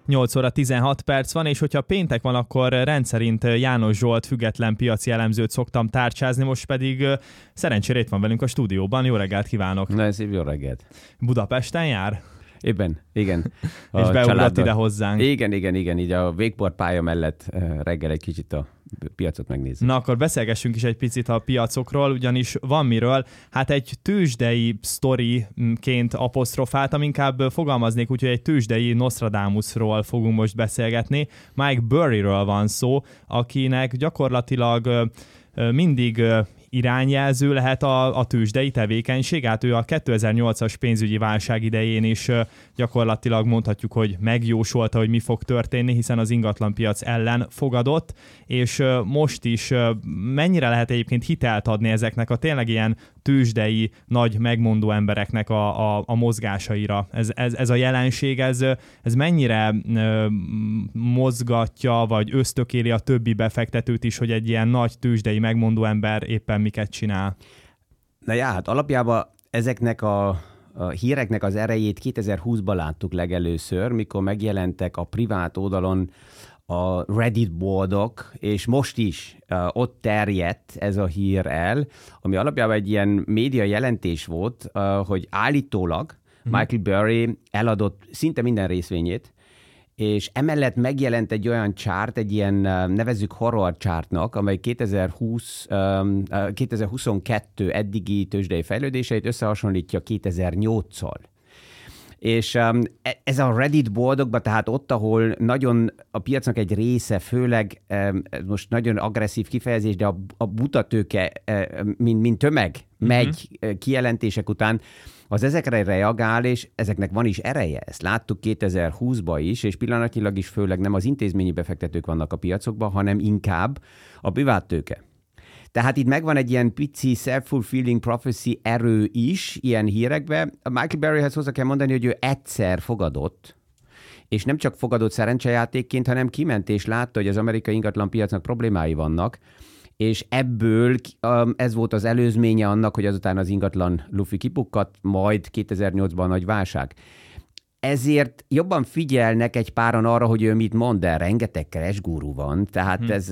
8 óra 16 perc van, és hogyha péntek van, akkor rendszerint János Zsolt független piaci elemzőt szoktam tárcsázni, most pedig szerencsére itt van velünk a stúdióban. Jó reggelt kívánok! Na, szép jó reggelt! Budapesten jár? Éppen, igen. És beugrott ide hozzánk. Igen, így a wakeboard pálya mellett reggel egy kicsit a piacot megnézzük. Na, akkor beszélgessünk is egy picit a piacokról, ugyanis van miről. Hát egy tőzsdei sztoriként apostrofáltam, inkább fogalmaznék úgy, hogy egy tőzsdei Nostradamusról fogunk most beszélgetni. Mike Burryről van szó, akinek gyakorlatilag mindig irányjelző lehet a tőzsdei tevékenység. Hát ő a 2008-as pénzügyi válság idején is gyakorlatilag mondhatjuk, hogy megjósolta, hogy mi fog történni, hiszen az ingatlanpiac ellen fogadott, és most is mennyire lehet egyébként hitelt adni ezeknek a tényleg ilyen tőzsdei, nagy megmondó embereknek a mozgásaira. Ez a jelenség, ez mennyire mozgatja, vagy ösztökéli a többi befektetőt is, hogy egy ilyen nagy tőzsdei megmondó ember éppen miket csinál? Na já, hát alapjában ezeknek a híreknek az erejét 2020-ban láttuk legelőször, mikor megjelentek a privát oldalon a Reddit boardok, és most is ott terjedt ez a hír el, ami alapjában egy ilyen média jelentés volt, hogy állítólag Michael Burry eladott szinte minden részvényét, és emellett megjelent egy olyan chart, egy ilyen nevezzük horror chartnak, amely 2022 eddigi tőzsdei fejlődéseit összehasonlítja 2008-szal. És ez a Reddit boldogban, tehát ott, ahol nagyon a piacnak egy része, főleg most nagyon agresszív kifejezés, de a butatőke, mint tömeg megy kijelentések után, az ezekre reagál, és ezeknek van is ereje. Ezt láttuk 2020-ban is, és pillanatnyilag is főleg nem az intézményi befektetők vannak a piacokban, hanem inkább a privát tőke. Tehát itt megvan egy ilyen pici self-fulfilling prophecy erő is ilyen hírekben. A Michael Burryhez hozzá kell mondani, hogy ő egyszer fogadott, és nem csak fogadott szerencsejátékként, hanem kiment és látta, hogy az amerikai ingatlanpiacnak problémái vannak, és ebből ez volt az előzménye annak, hogy azután az ingatlan lufi kipukkadt, majd 2008-ban a nagy válság. Ezért jobban figyelnek egy páran arra, hogy ő mit mond, de rengeteg crash guru van, tehát ez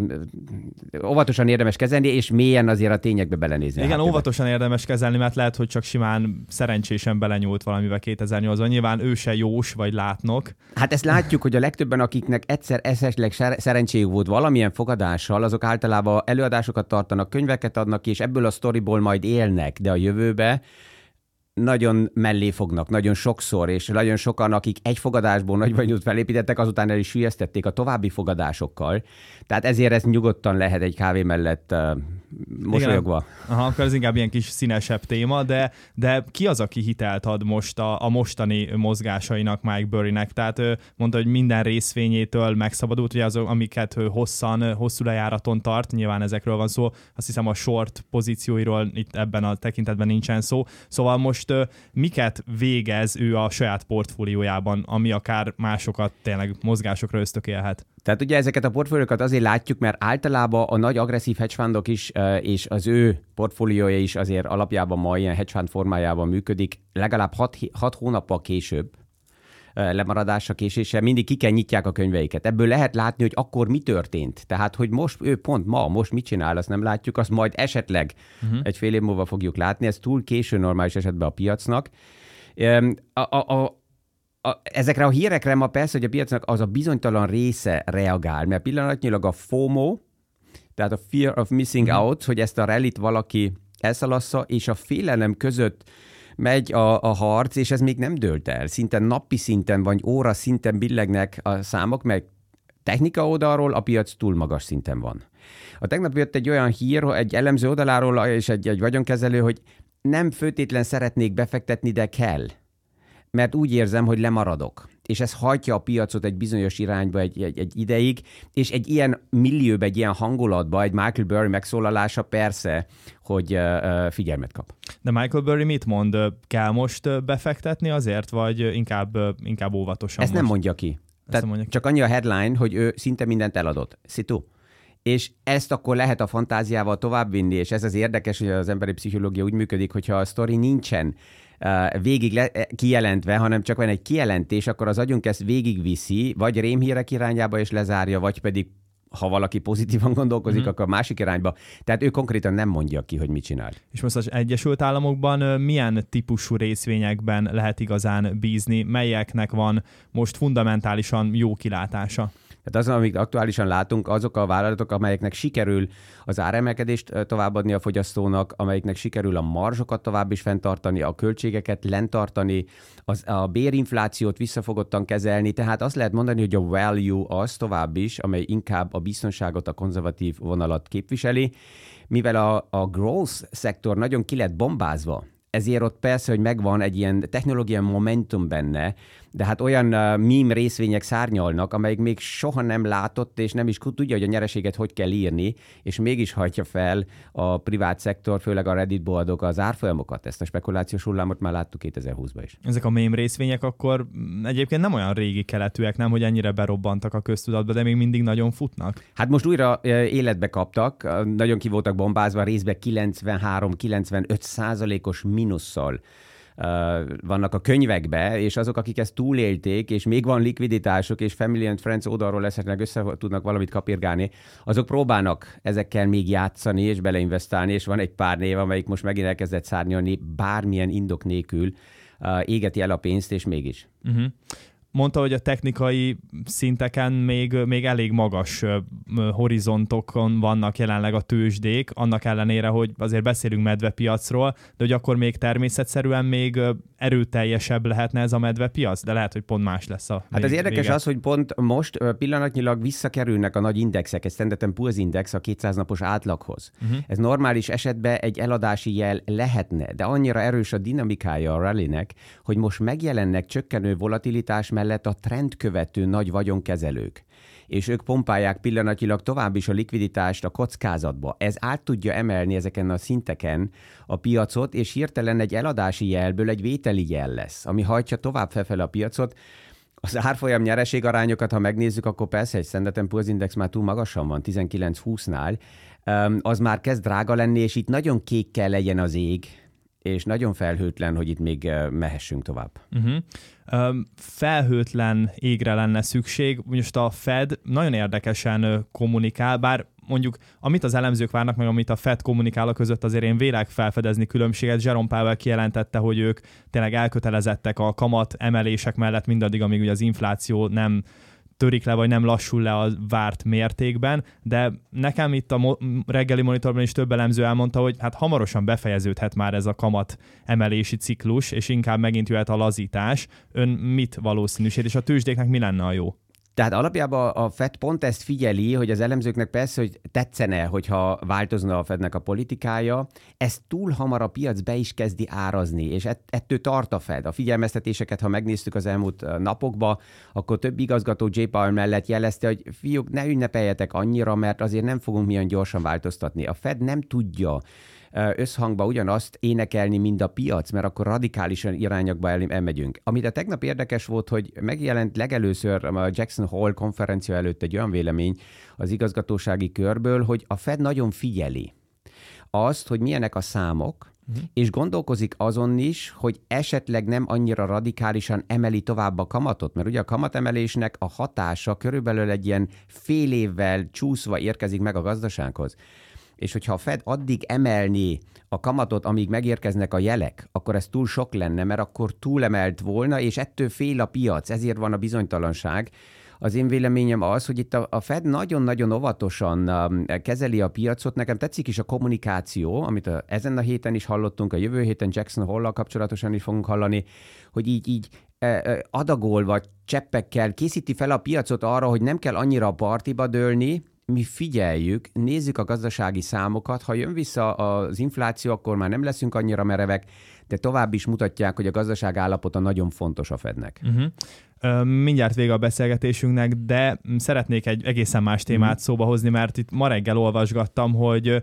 óvatosan érdemes kezelni, és mélyen azért a tényekbe belenézni. Igen, óvatosan érdemes kezelni, mert lehet, hogy csak simán szerencsésen belenyúlt valamivel 2008-ban. Nyilván ő se jós, vagy látnok. Hát ezt látjuk, hogy a legtöbben, akiknek egyszer esetleg szerencséjük volt valamilyen fogadással, azok általában előadásokat tartanak, könyveket adnak ki, és ebből a sztoriból majd élnek, de a jövőbe nagyon mellé fognak, nagyon sokszor, és nagyon sokan, akik egy fogadásból nagy vagyont felépítettek, azután el is hülyeztették a további fogadásokkal. Tehát ezért ez nyugodtan lehet egy kávé mellett mosolyogva. Aha, akkor ez inkább ilyen kis színesebb téma, de ki az, aki hitelt ad most a mostani mozgásainak Mike Burrynek? Tehát mondta, hogy minden részvényétől megszabadult, ugye azok, amiket hosszú lejáraton tart, nyilván ezekről van szó, azt hiszem a short pozícióiról itt ebben a tekintetben nincsen szó. Szóval most miket végez ő a saját portfóliójában, ami akár másokat tényleg mozgásokra ösztökélhet? Tehát ugye ezeket a portfóliókat azért látjuk, mert általában a nagy agresszív hedge fundok is, és az ő portfóliója is azért alapjában ma ilyen hedge fund formájában működik, legalább 6 hónappal később lemaradásra, késéssel, mindig nyitják a könyveiket. Ebből lehet látni, hogy akkor mi történt. Tehát, hogy most ő pont most mit csinál, azt nem látjuk, azt majd esetleg egy fél év múlva fogjuk látni. Ez túl késő normális esetben a piacnak. Ezekre a hírekre ma persze, hogy a piacnak az a bizonytalan része reagál, mert pillanatnyilag a FOMO, tehát a Fear of Missing Out, hogy ezt a rallyt valaki elszalassza, és a félelem között megy a harc, és ez még nem dőlt el. Szinte napi szinten, vagy óra szinten billegnek a számok, meg technika oldalról a piac túl magas szinten van. A tegnap jött egy olyan hír, egy elemző oldaláról, és egy vagyonkezelő, hogy nem föltétlen szeretnék befektetni, de kell. Mert úgy érzem, hogy lemaradok. És ez hajtja a piacot egy bizonyos irányba egy ideig, és egy ilyen millióba, egy ilyen hangulatba, egy Michael Burry megszólalása persze, hogy figyelmet kap. De Michael Burry mit mond? Kell most befektetni azért, vagy inkább óvatosan? Ezt nem mondja ki. Csak annyi a headline, hogy ő szinte mindent eladott. Szitu. És ezt akkor lehet a fantáziával továbbvinni, és ez az érdekes, hogy az emberi pszichológia úgy működik, hogyha a sztori nincsen végig kijelentve, hanem csak van egy kijelentés, akkor az agyunk ezt végigviszi, vagy rémhírek irányába is lezárja, vagy pedig ha valaki pozitívan gondolkozik, akkor másik irányba. Tehát ő konkrétan nem mondja ki, hogy mit csinál. És most az Egyesült Államokban milyen típusú részvényekben lehet igazán bízni? Melyeknek van most fundamentálisan jó kilátása? Tehát azon, amit aktuálisan látunk, azok a vállalatok, amelyeknek sikerül az áremelkedést továbbadni a fogyasztónak, amelyeknek sikerül a marzsokat tovább is fenntartani, a költségeket lenntartani, a bérinflációt visszafogottan kezelni. Tehát azt lehet mondani, hogy a value az tovább is, amely inkább a biztonságot, a konzervatív vonalat képviseli. Mivel a growth szektor nagyon ki lett bombázva, ezért ott persze, hogy megvan egy ilyen technológiai momentum benne, de hát olyan meme részvények szárnyalnak, amelyik még soha nem látott, és nem is tudja, hogy a nyereséget hogy kell írni, és mégis hajtja fel a privát szektor, főleg a Reddit boldog az árfolyamokat. Ezt a spekulációs hullámot már láttuk 2020-ban is. Ezek a meme részvények akkor egyébként nem olyan régi keletűek, nem, hogy ennyire berobbantak a köztudatba, de még mindig nagyon futnak. Hát most újra életbe kaptak, nagyon ki voltak bombázva, részben 93-95%-os mínusszal vannak a könyvekbe, és azok, akik ezt túlélték, és még van likviditások, és Family and Friends oldalról esetleg össze tudnak valamit kapirgálni, azok próbálnak ezekkel még játszani, és beleinvestálni, és van egy pár név, amelyik most megint elkezdett szárnyalni, bármilyen indok nélkül égeti el a pénzt, és mégis. Mondta, hogy a technikai szinteken még elég magas horizontokon vannak jelenleg a tőzsdék, annak ellenére, hogy azért beszélünk medvepiacról, de hogy akkor még természetszerűen még erőteljesebb lehetne ez a medvepiac, de lehet, hogy pont más lesz a Hát az érdekes az, hogy pont most pillanatnyilag visszakerülnek a nagy indexek, egy Standard & Poor's index a 200 napos átlaghoz. Ez normális esetben egy eladási jel lehetne, de annyira erős a dinamikája a rallynek, hogy most megjelennek csökkenő volatilitás mellett a trendkövető nagy vagyonkezelők. És ők pompálják pillanatilag tovább is a likviditást a kockázatba. Ez át tudja emelni ezeken a szinteken a piacot, és hirtelen egy eladási jelből egy vételi jel lesz, ami hajtja tovább felfele a piacot. Az árfolyam nyereségarányokat, ha megnézzük, akkor persze egy Standard & Poor's index már túl magasan van, 19-20-nál. Az már kezd drága lenni, és itt nagyon kék kell legyen az ég, és nagyon felhőtlen, hogy itt még mehessünk tovább. Felhőtlen égre lenne szükség. Most a Fed nagyon érdekesen kommunikál, bár mondjuk amit az elemzők várnak, meg amit a Fed kommunikál a között, azért én vélek felfedezni különbséget. Jerome Powell kijelentette, hogy ők tényleg elkötelezettek a kamat emelések mellett mindaddig, amíg ugye az infláció nem törik le, vagy nem lassul le a várt mértékben, de nekem itt a reggeli monitorban is több elemző elmondta, hogy hát hamarosan befejeződhet már ez a kamat emelési ciklus, és inkább megint jöhet a lazítás. Ön mit valószínűsít, és a tőzsdéknek mi lenne a jó? Tehát alapjában a Fed pont ezt figyeli, hogy az elemzőknek persze, hogy tetszene, hogyha változna a Fednek a politikája, ez túl hamar a piac be is kezdi árazni, és ettől tart a Fed. A figyelmeztetéseket, ha megnéztük az elmúlt napokban, akkor több igazgató J. Powell mellett jelezte, hogy fiúk, ne ünnepeljetek annyira, mert azért nem fogunk milyen gyorsan változtatni. A Fed nem tudja összhangba ugyanazt énekelni, mint a piac, mert akkor radikálisan irányokba elmegyünk. Amit a tegnap érdekes volt, hogy megjelent legelőször a Jackson Hole konferencia előtt egy olyan vélemény az igazgatósági körből, hogy a Fed nagyon figyeli azt, hogy milyenek a számok, és gondolkozik azon is, hogy esetleg nem annyira radikálisan emeli tovább a kamatot, mert ugye a kamatemelésnek a hatása körülbelül egy ilyen fél évvel csúszva érkezik meg a gazdasághoz. És hogyha a Fed addig emelni a kamatot, amíg megérkeznek a jelek, akkor ez túl sok lenne, mert akkor túlemelt volna, és ettől fél a piac, ezért van a bizonytalanság. Az én véleményem az, hogy itt a Fed nagyon-nagyon óvatosan kezeli a piacot. Nekem tetszik is a kommunikáció, amit ezen a héten is hallottunk, a jövő héten Jackson Hole-lal kapcsolatosan is fogunk hallani, hogy így adagolva, cseppekkel készíti fel a piacot arra, hogy nem kell annyira a partiba dőlni, mi figyeljük, nézzük a gazdasági számokat, ha jön vissza az infláció, akkor már nem leszünk annyira merevek, de tovább is mutatják, hogy a gazdaság állapota nagyon fontos a Fednek. Mindjárt vége a beszélgetésünknek, de szeretnék egy egészen más témát szóba hozni, mert itt ma reggel olvasgattam, hogy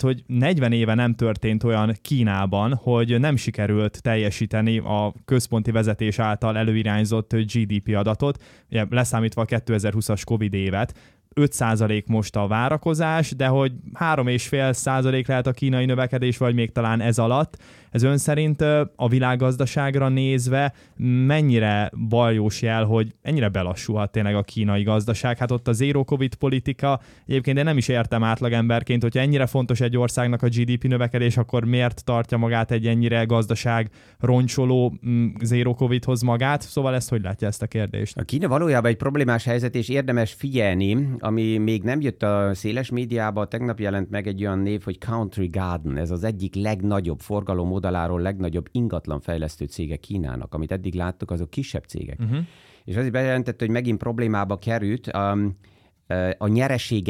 40 éve nem történt olyan Kínában, hogy nem sikerült teljesíteni a központi vezetés által előirányzott GDP adatot, ugye leszámítva a 2020-as Covid évet. 5% most a várakozás, de hogy 3,5% lehet a kínai növekedés, vagy még talán ez alatt. Ez ön szerint a világgazdaságra nézve mennyire baljós jel, hogy ennyire belassulhat tényleg a kínai gazdaság? Hát ott a zero covid politika, egyébként én nem is értem átlagemberként, hogyha ennyire fontos egy országnak a GDP növekedés, akkor miért tartja magát egy ennyire gazdaság roncsoló zero covidhoz magát? Szóval ezt hogy látja ezt a kérdést? A Kína valójában egy problémás helyzet, és érdemes figyelni, ami még nem jött a széles médiába, tegnap jelent meg egy olyan név, hogy Country Garden. Ez az egyik legnagyobb forgalom oldaláról legnagyobb ingatlanfejlesztő cége Kínának. Amit eddig láttuk, azok kisebb cégek. És azért bejelentett, hogy megint problémába került, a nyeresége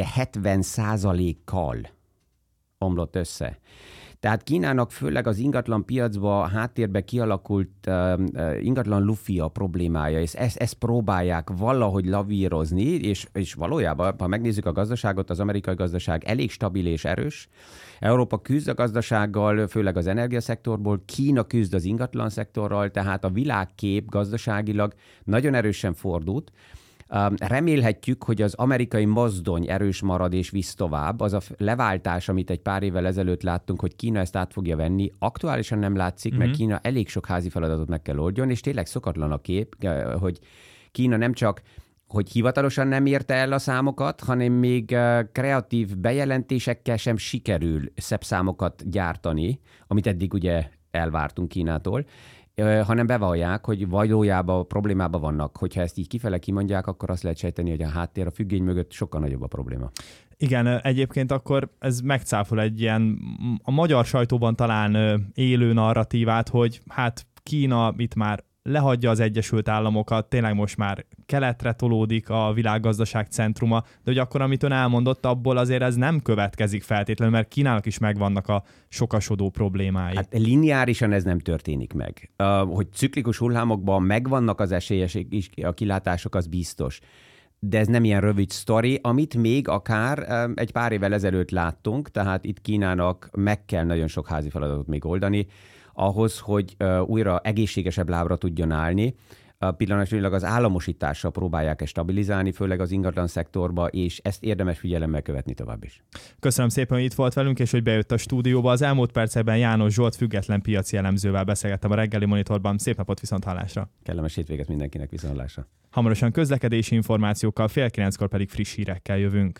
70%-kal omlott össze. Tehát Kínának főleg az ingatlan piacba háttérbe kialakult ingatlan lufi a problémája, és ezt próbálják valahogy lavírozni, és valójában, ha megnézzük a gazdaságot, az amerikai gazdaság elég stabil és erős. Európa küzd a gazdasággal, főleg az energiaszektorból, Kína küzd az ingatlan szektorral, tehát a világkép gazdaságilag nagyon erősen fordult. Remélhetjük, hogy az amerikai mozdony erős marad és visz tovább. Az a leváltás, amit egy pár évvel ezelőtt láttunk, hogy Kína ezt át fogja venni, aktuálisan nem látszik, mert Kína elég sok házi feladatot meg kell oldjon, és tényleg szokatlan a kép, hogy Kína nem csak hogy hivatalosan nem érte el a számokat, hanem még kreatív bejelentésekkel sem sikerül szebb számokat gyártani, amit eddig ugye elvártunk Kínától, hanem bevallják, hogy valójában problémában vannak. Hogyha ezt így kifele kimondják, akkor azt lehet sejteni, hogy a háttér, a függöny mögött sokkal nagyobb a probléma. Igen, egyébként akkor ez megcáfol egy ilyen, a magyar sajtóban talán élő narratívát, hogy hát Kína itt már lehagyja az Egyesült Államokat, tényleg most már keletre tolódik a világgazdaság centruma, de hogy akkor, amit ön elmondott, abból azért ez nem következik feltétlenül, mert Kínának is megvannak a sokasodó problémái. Hát lineárisan ez nem történik meg. Hogy ciklikus hullámokban megvannak az esélyesek is, a kilátások, az biztos. De ez nem ilyen rövid sztori, amit még akár egy pár évvel ezelőtt láttunk, tehát itt Kínának meg kell nagyon sok házi feladatot még oldani, ahhoz, hogy újra egészségesebb lábra tudjon állni. Pillanatnyilag az államosítással próbálják ezt stabilizálni, főleg az ingatlan szektorba, és ezt érdemes figyelemmel követni tovább is. Köszönöm szépen, hogy itt volt velünk, és hogy bejött a stúdióba. Az elmúlt percekben János Zsolt független piaci elemzővel beszélgettem a reggeli monitorban. Szép napot, viszonthallásra! Kellemes hétvégét mindenkinek, viszonthallásra! Hamarosan közlekedési információkkal, 8:30 pedig friss hírekkel jövünk.